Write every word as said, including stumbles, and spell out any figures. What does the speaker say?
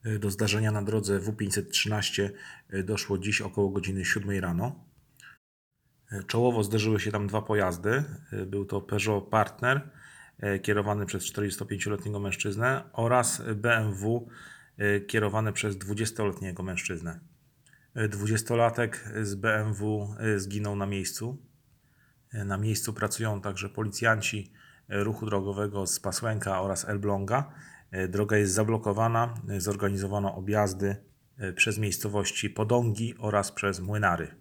Do zdarzenia na drodze W pięćset trzynaście doszło dziś około godziny siódmej rano. Czołowo zderzyły się tam dwa pojazdy. Był to Peugeot Partner kierowany przez czterdziestopięcioletniego mężczyznę oraz B M W kierowany przez dwudziestoletniego mężczyznę. Dwudziestolatek z B M W zginął na miejscu. Na miejscu pracują także policjanci ruchu drogowego z Pasłęka oraz Elbląga. Droga jest zablokowana. Zorganizowano objazdy przez miejscowości Podągi oraz przez Młynary.